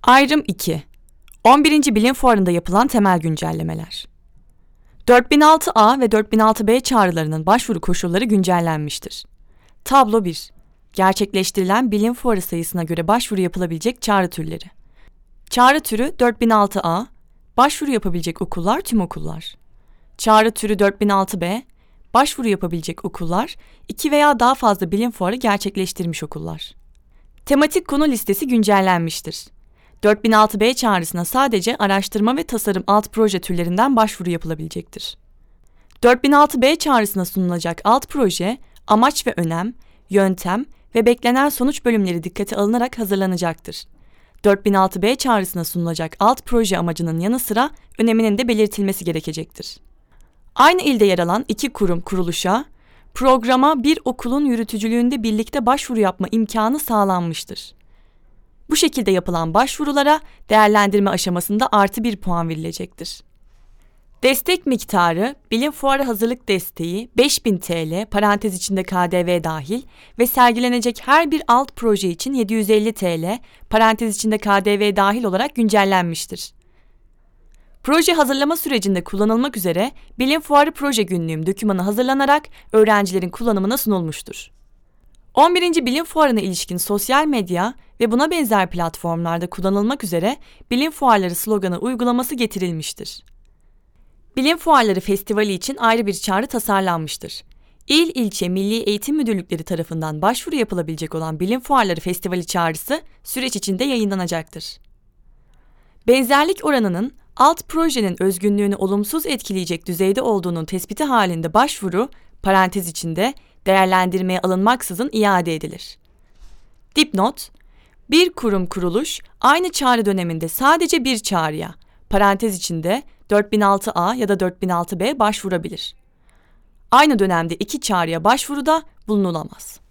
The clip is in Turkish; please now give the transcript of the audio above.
Ayrım 2. 11. Bilim Fuarı'nda yapılan temel güncellemeler. 4006A ve 4006B çağrılarının başvuru koşulları güncellenmiştir. Tablo 1. Gerçekleştirilen bilim fuarı sayısına göre başvuru yapılabilecek çağrı türleri. Çağrı türü 4006A, başvuru yapabilecek okullar tüm okullar. Çağrı türü 4006B, başvuru yapabilecek okullar, 2 veya daha fazla bilim fuarı gerçekleştirmiş okullar. Tematik konu listesi güncellenmiştir. 4006B çağrısına sadece araştırma ve tasarım alt proje türlerinden başvuru yapılabilecektir. 4006B çağrısına sunulacak alt proje, amaç ve önem, yöntem ve beklenen sonuç bölümleri dikkate alınarak hazırlanacaktır. 4006B çağrısına sunulacak alt proje amacının yanı sıra öneminin de belirtilmesi gerekecektir. Aynı ilde yer alan 2 kurum kuruluşa, programa bir okulun yürütücülüğünde birlikte başvuru yapma imkanı sağlanmıştır. Bu şekilde yapılan başvurulara değerlendirme aşamasında +1 puan verilecektir. Destek miktarı, bilim fuarı hazırlık desteği 5000 TL parantez içinde KDV dahil ve sergilenecek her bir alt proje için 750 TL parantez içinde KDV dahil olarak güncellenmiştir. Proje hazırlama sürecinde kullanılmak üzere Bilim Fuarı Proje Günlüğüm dokümanı hazırlanarak öğrencilerin kullanımına sunulmuştur. 11. Bilim Fuarı'na ilişkin sosyal medya ve buna benzer platformlarda kullanılmak üzere Bilim Fuarları sloganı uygulaması getirilmiştir. Bilim Fuarları Festivali için ayrı bir çağrı tasarlanmıştır. İl, ilçe, Milli Eğitim Müdürlükleri tarafından başvuru yapılabilecek olan Bilim Fuarları Festivali çağrısı süreç içinde yayınlanacaktır. Benzerlik oranının alt projenin özgünlüğünü olumsuz etkileyecek düzeyde olduğunun tespiti halinde başvuru, parantez içinde, değerlendirmeye alınmaksızın iade edilir. Dipnot: bir kurum kuruluş aynı çağrı döneminde sadece bir çağrıya, parantez içinde 4006A ya da 4006B başvurabilir. Aynı dönemde 2 çağrıya başvuruda bulunulamaz.